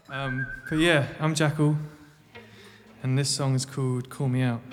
But yeah, I'm Jackal, and this song is called Call Me Out.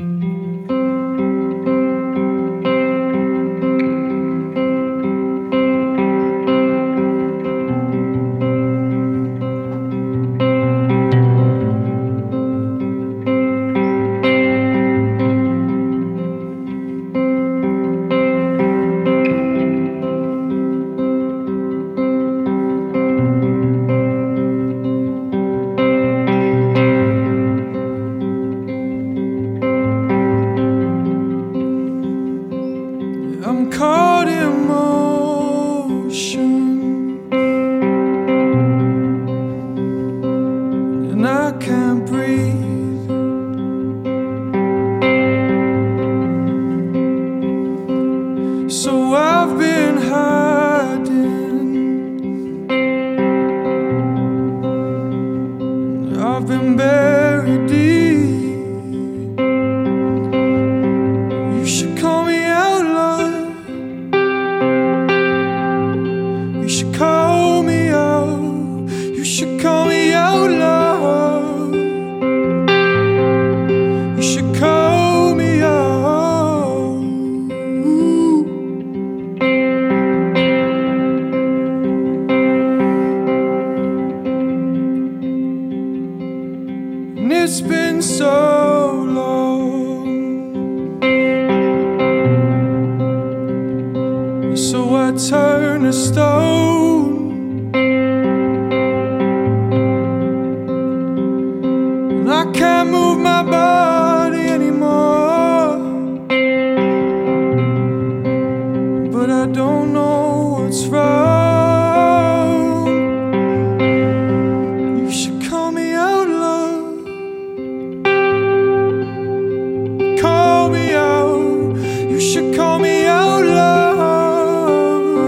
I'm caught in motion, and I can't breathe. So I've been hiding, I've been buried deep. You should call me out, love. You should call me out. You should call me out, love. You should call me out. And it's been so long, so I turn to stone, and I can't move my body anymore, but I don't know what's wrong. You should call me out, love. Call me out. You should call me out, love.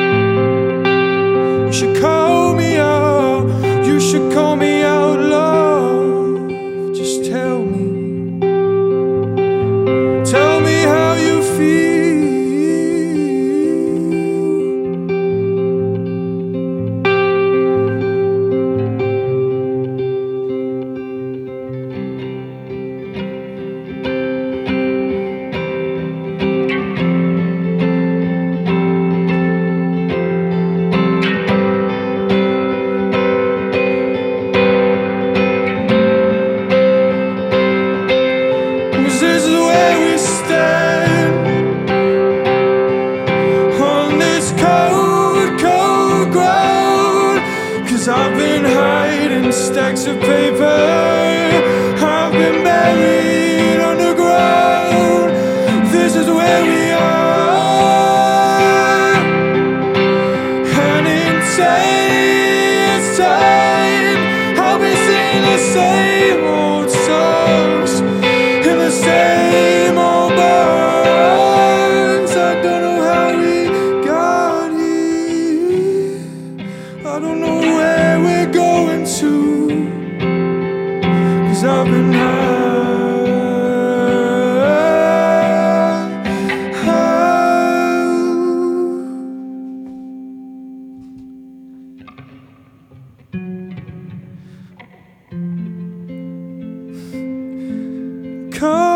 You should call me out. You should call me out, love. Just tell me how you feel. This is where we stand, on this cold, cold ground. 'Cause I've been hiding stacks of paper, I've been buried underground. This is where we are, and in time I'll be singing the same old songs in the same old bars. I don't know how we got here, I don't know where we're going to, 'cause I've been high. Call